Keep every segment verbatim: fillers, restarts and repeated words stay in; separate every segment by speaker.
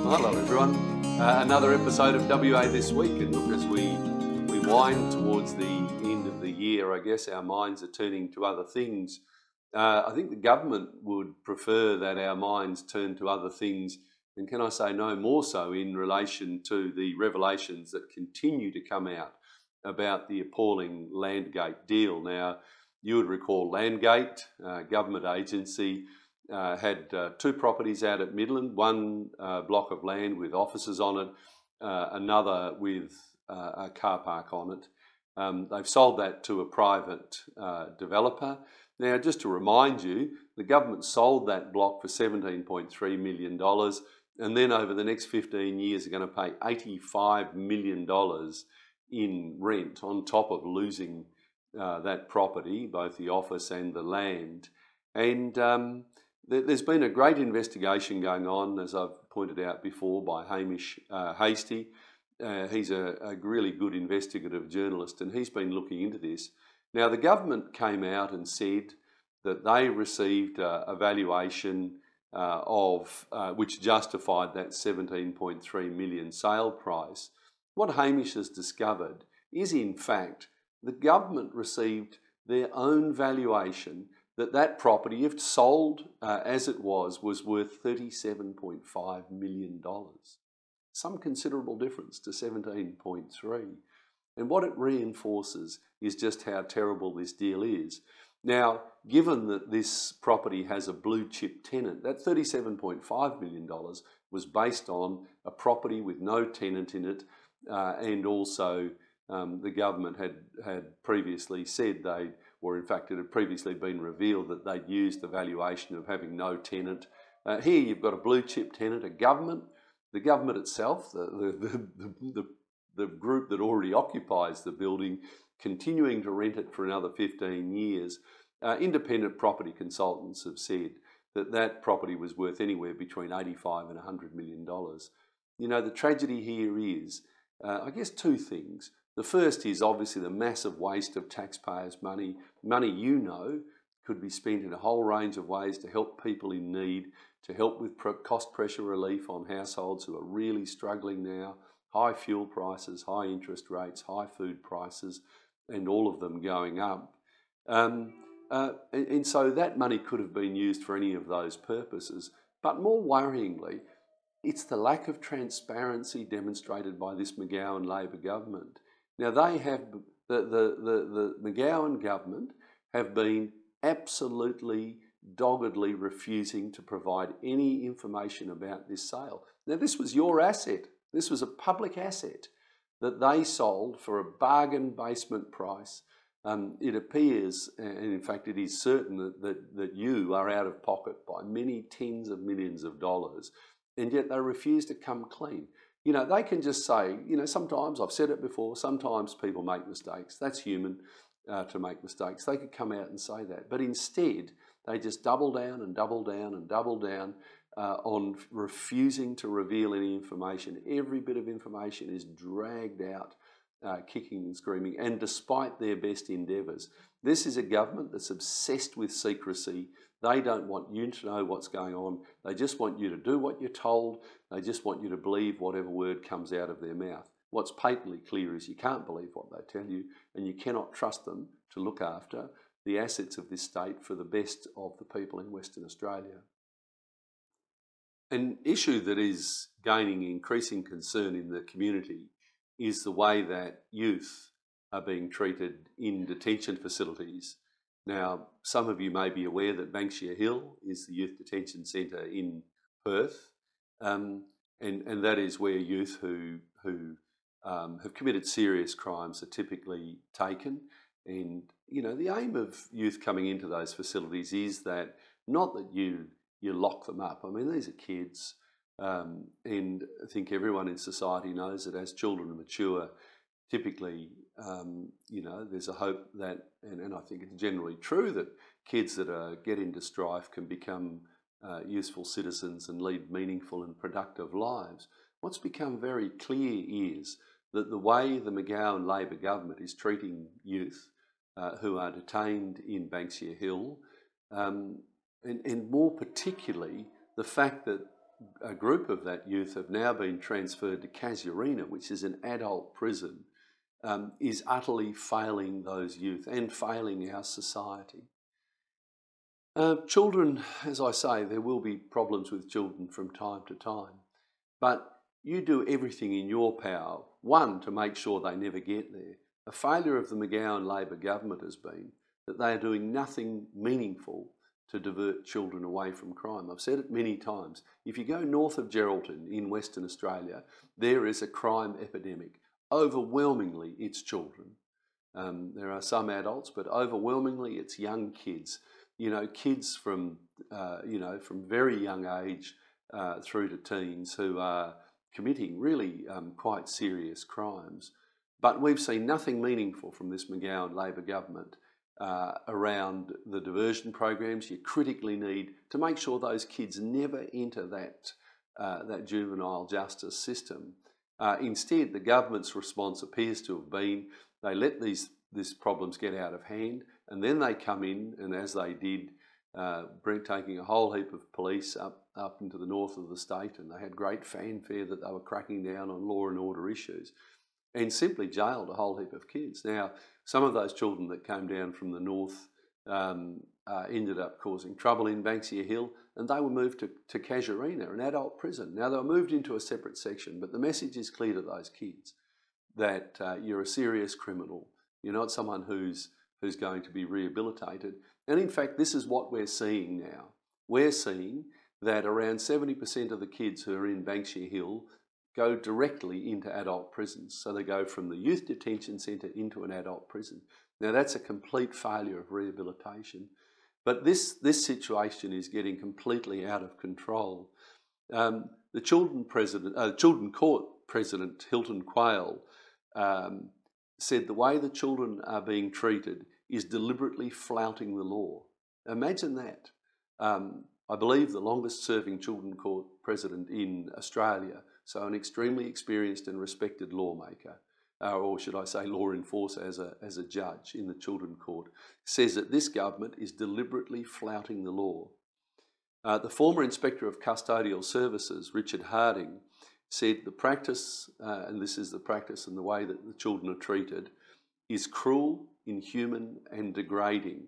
Speaker 1: Hello everyone. Uh, another episode of W A This Week, and look, as we we wind towards the end of the year, I guess our minds are turning to other things. Uh, I think the government would prefer that our minds turn to other things, and can I say no more so in relation to the revelations that continue to come out about the appalling Landgate deal. Now, you would recall Landgate, uh, government agency, Uh, had uh, two properties out at Midland, one uh, block of land with offices on it, uh, another with uh, a car park on it. Um, they've sold that to a private uh, developer. Now, just to remind you, the government sold that block for seventeen point three million dollars, and then over the next fifteen years are going to pay eighty-five million dollars in rent on top of losing uh, that property, both the office and the land. And um, there's been a great investigation going on, as I've pointed out before, by Hamish uh, Hastie. Uh, he's a, a really good investigative journalist, and he's been looking into this. Now, the government came out and said that they received a, a valuation uh, of uh, which justified that seventeen point three million sale price. What Hamish has discovered is, in fact, the government received their own valuation that that property, if sold uh, as it was, was worth thirty-seven point five million dollars. Some considerable difference to seventeen point three. And what it reinforces is just how terrible this deal is. Now, given that this property has a blue chip tenant, that thirty-seven point five million dollars was based on a property with no tenant in it, uh, and also um, the government had, had previously said they or in fact it had previously been revealed that they'd used the valuation of having no tenant. Uh, here you've got a blue chip tenant, a government, the government itself, the, the, the, the, the group that already occupies the building, continuing to rent it for another fifteen years. Uh, independent property consultants have said that that property was worth anywhere between eighty-five and one hundred million dollars. You know, the tragedy here is, uh, I guess, two things. The first is obviously the massive waste of taxpayers' money. Money, you know, could be spent in a whole range of ways to help people in need, to help with cost pressure relief on households who are really struggling now. High fuel prices, high interest rates, high food prices, and all of them going up. Um, uh, and, and so that money could have been used for any of those purposes. But more worryingly, it's the lack of transparency demonstrated by this McGowan Labor government. Now, they have, the, the, the, the McGowan government have been absolutely, doggedly refusing to provide any information about this sale. Now, this was your asset. This was a public asset that they sold for a bargain basement price. Um, it appears, and in fact it is certain, that, that, that you are out of pocket by many tens of millions of dollars, and yet they refuse to come clean. You know, they can just say, you know, sometimes, I've said it before, sometimes people make mistakes. That's human uh, to make mistakes. They could come out and say that. But instead, they just double down and double down and double down uh, on refusing to reveal any information. Every bit of information is dragged out, uh, kicking and screaming, and despite their best endeavours. This is a government that's obsessed with secrecy. They don't want you to know what's going on. They just want you to do what you're told. They just want you to believe whatever word comes out of their mouth. What's patently clear is you can't believe what they tell you, and you cannot trust them to look after the assets of this state for the best of the people in Western Australia. An issue that is gaining increasing concern in the community is the way that youth are being treated in detention facilities. Now, some of you may be aware that Banksia Hill is the youth detention centre in Perth, um, and, and that is where youth who, who um, have committed serious crimes are typically taken. And, you know, the aim of youth coming into those facilities is that, not that you, you lock them up. I mean, these are kids, um, and I think everyone in society knows that as children mature, typically, um, you know, there's a hope that, and, and I think it's generally true, that kids that are, get into strife can become uh, useful citizens and lead meaningful and productive lives. What's become very clear is that the way the McGowan Labor government is treating youth uh, who are detained in Banksia Hill, um, and, and more particularly the fact that a group of that youth have now been transferred to Casuarina, which is an adult prison, um, is utterly failing those youth and failing our society. Uh, children, as I say, there will be problems with children from time to time, but you do everything in your power, one, to make sure they never get there. A failure of the McGowan Labor government has been that they are doing nothing meaningful to divert children away from crime. I've said it many times. If you go north of Geraldton in Western Australia, there is a crime epidemic. Overwhelmingly, it's children. Um, there are some adults, but overwhelmingly it's young kids. You know, kids from, uh, you know, from very young age uh, through to teens who are committing really um, quite serious crimes. But we've seen nothing meaningful from this McGowan Labor government uh, around the diversion programs you critically need to make sure those kids never enter that, uh, that juvenile justice system. Uh, instead, the government's response appears to have been they let these, these problems get out of hand, and then they come in, and as they did, uh, taking a whole heap of police up, up into the north of the state, and they had great fanfare that they were cracking down on law and order issues, and simply jailed a whole heap of kids. Now, some of those children that came down from the north um, uh, ended up causing trouble in Banksia Hill, and they were moved to, to Casuarina, an adult prison. Now, they were moved into a separate section, but the message is clear to those kids that uh, you're a serious criminal. You're not someone who's, who's going to be rehabilitated. And in fact, this is what we're seeing now. We're seeing that around seventy percent of the kids who are in Banksia Hill go directly into adult prisons. So they go from the youth detention centre into an adult prison. Now that's a complete failure of rehabilitation. But this, this situation is getting completely out of control. Um, the Children, president, uh, Children Court President Hilton Quayle um, said the way the children are being treated is deliberately flouting the law. Imagine that. Um, I believe the longest serving Children Court President in Australia, so an extremely experienced and respected lawmaker, uh, or should I say law enforcer as a, as a judge in the Children Court, says that this government is deliberately flouting the law. Uh, the former Inspector of Custodial Services, Richard Harding, said the practice, uh, and this is the practice and the way that the children are treated, is cruel, inhuman and degrading.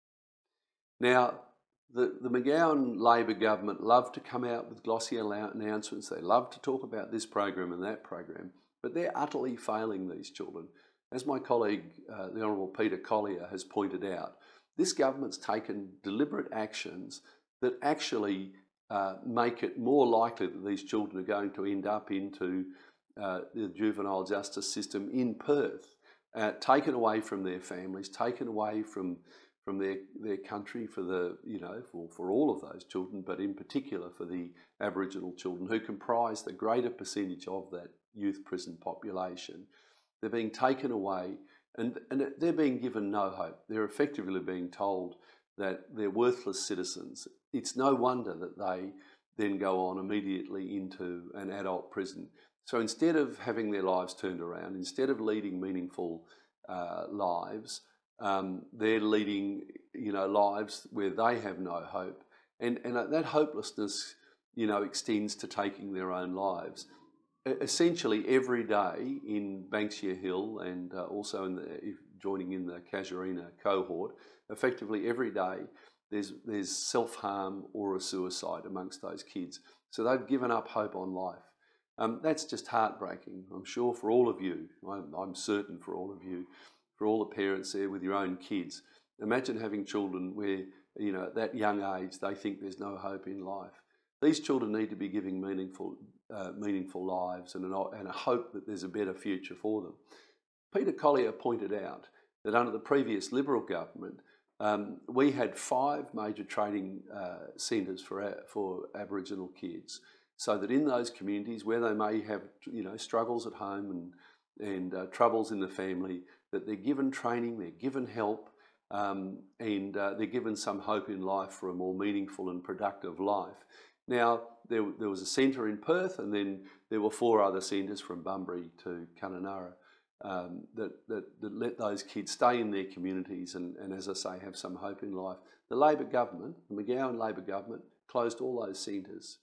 Speaker 1: Now, the, the McGowan Labor government love to come out with glossy announcements. They love to talk about this program and that program, but they're utterly failing these children. As my colleague, uh, the Honourable Peter Collier, has pointed out, this government's taken deliberate actions that actually uh, make it more likely that these children are going to end up into uh, the juvenile justice system in Perth, uh, taken away from their families, taken away from from their, their country for the, you know, for, for all of those children, but in particular for the Aboriginal children who comprise the greater percentage of that youth prison population. They're being taken away and, and they're being given no hope. They're effectively being told that they're worthless citizens. It's no wonder that they then go on immediately into an adult prison. So instead of having their lives turned around, instead of leading meaningful uh, lives, Um, they're leading, you know, lives where they have no hope, and and that hopelessness, you know, extends to taking their own lives. Essentially, every day in Banksia Hill and uh, also in the if joining in the Casuarina cohort, effectively every day there's there's self-harm or a suicide amongst those kids. So they've given up hope on life. Um, that's just heartbreaking. I'm sure for all of you. I'm, I'm certain for all of you. For all the parents there with your own kids. Imagine having children where, you know, at that young age, they think there's no hope in life. These children need to be given meaningful, uh, meaningful lives and, an, and a hope that there's a better future for them. Peter Collier pointed out that under the previous Liberal government, um, we had five major training uh, centres for, for Aboriginal kids, so that in those communities where they may have, you know, struggles at home and, and uh, troubles in the family, that they're given training, they're given help, um, and uh, they're given some hope in life for a more meaningful and productive life. Now, there, there was a centre in Perth, and then there were four other centres from Bunbury to Kununurra um, that, that, that let those kids stay in their communities and, and, as I say, have some hope in life. The Labor government, the McGowan Labor government, closed all those centres.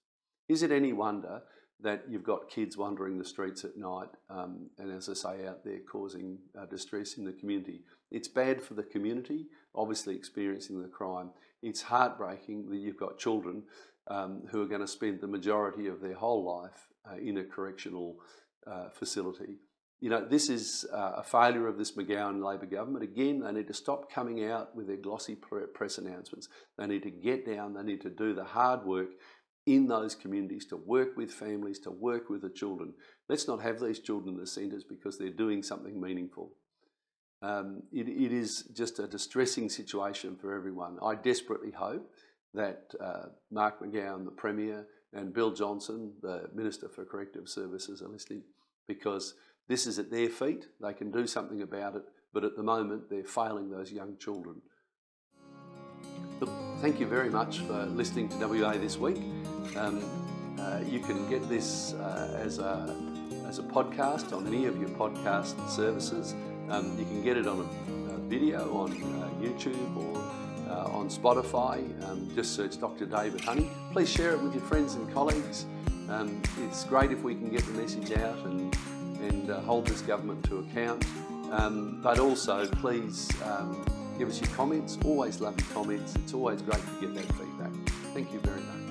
Speaker 1: Is it any wonder that you've got kids wandering the streets at night um, and, as I say, out there causing uh, distress in the community? It's bad for the community, obviously experiencing the crime. It's heartbreaking that you've got children um, who are going to spend the majority of their whole life uh, in a correctional uh, facility. You know, this is uh, a failure of this McGowan Labor government. Again, they need to stop coming out with their glossy press announcements. They need to get down, they need to do the hard work in those communities, to work with families, to work with the children. Let's not have these children in the centres because they're doing something meaningful. Um, it, it is just a distressing situation for everyone. I desperately hope that uh, Mark McGowan, the Premier, and Bill Johnson, the Minister for Corrective Services, are listening, because this is at their feet. They can do something about it, but at the moment they're failing those young children. Look, thank you very much for listening to W A This Week. Um, uh, you can get this uh, as a as a podcast on any of your podcast services. Um, you can get it on a, a video on uh, YouTube or uh, on Spotify. Um, just search Doctor David Honey. Please share it with your friends and colleagues. Um, it's great if we can get the message out and and uh, hold this government to account. Um, but also, please um, give us your comments. Always love your comments. It's always great to get that feedback. Thank you very much.